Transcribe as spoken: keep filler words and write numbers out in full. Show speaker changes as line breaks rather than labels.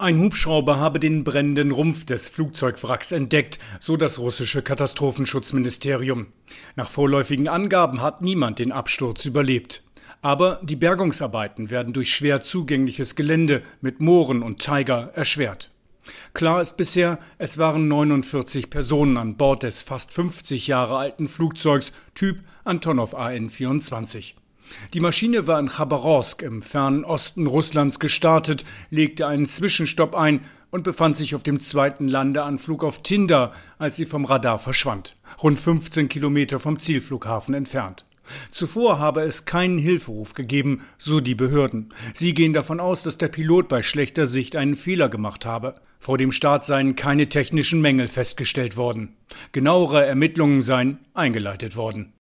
Ein Hubschrauber habe den brennenden Rumpf des Flugzeugwracks entdeckt, so das russische Katastrophenschutzministerium. Nach vorläufigen Angaben hat niemand den Absturz überlebt. Aber die Bergungsarbeiten werden durch schwer zugängliches Gelände mit Mooren und Taiga erschwert. Klar ist bisher, es waren neunundvierzig Personen an Bord des fast fünfzig Jahre alten Flugzeugs Typ Antonov A N vierundzwanzig. Die Maschine war in Chabarowsk im fernen Osten Russlands gestartet, legte einen Zwischenstopp ein und befand sich auf dem zweiten Landeanflug auf Tindar, als sie vom Radar verschwand, rund fünfzehn Kilometer vom Zielflughafen entfernt. Zuvor habe es keinen Hilferuf gegeben, so die Behörden. Sie gehen davon aus, dass der Pilot bei schlechter Sicht einen Fehler gemacht habe. Vor dem Start seien keine technischen Mängel festgestellt worden. Genauere Ermittlungen seien eingeleitet worden.